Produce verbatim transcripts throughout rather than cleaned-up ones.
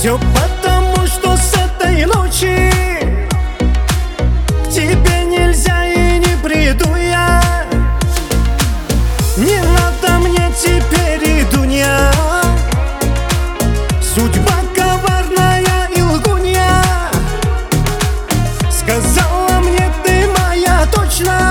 Все потому, что с этой ночи к тебе нельзя и не приду я. Не надо мне теперь и Дуня. Судьба коварная и лгунья. Сказала мне, ты моя точно,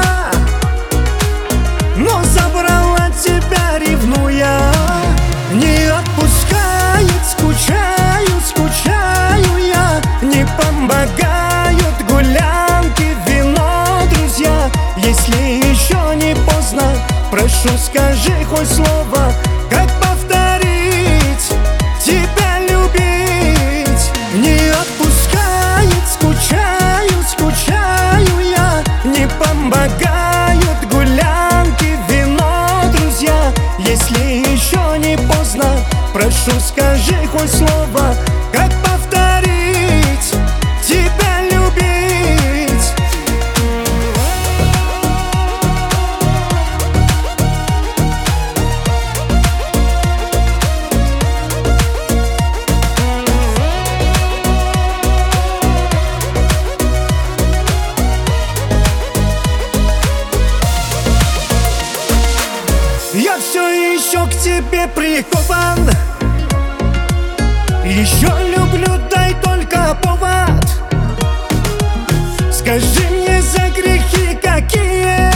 но забрала тебя, ревнуя. Не отпускает, скучаю, скучаю я. Не помогают гулянки, вино, друзья. Если еще не поздно, прошу, скажи хоть слово, как повторить тебя любить. Не отпускает, скучаю, скучаю я. Не помогают гулянки, вино, друзья. Если еще не поздно, прошу, скажи хоть слово, как повторить тебя любить. Я все еще к тебе прикован, еще люблю, дай только повод. Скажи мне, за грехи какие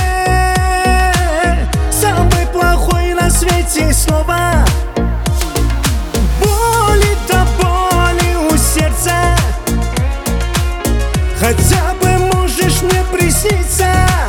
самый плохой на свете слова? Боли до боли у сердца, хотя бы можешь мне присниться.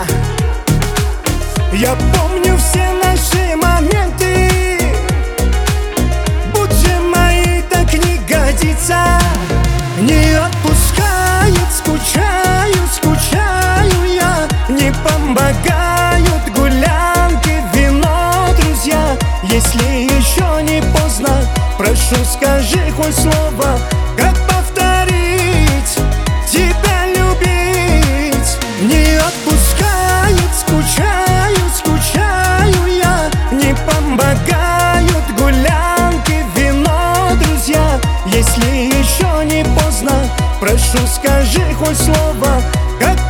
Я помню все наши моменты, будь же моей, так не годится. Не отпускает, скучаю, скучаю я. Не помогают гулянки, вино, друзья. Если еще не поздно, прошу, скажи хоть слово, как повторить тебя любить. Не отпускает, скучаю, скучаю я. Не помогают гулянки, вино, друзья. Если еще не поздно, прошу, скажи хоть слово, как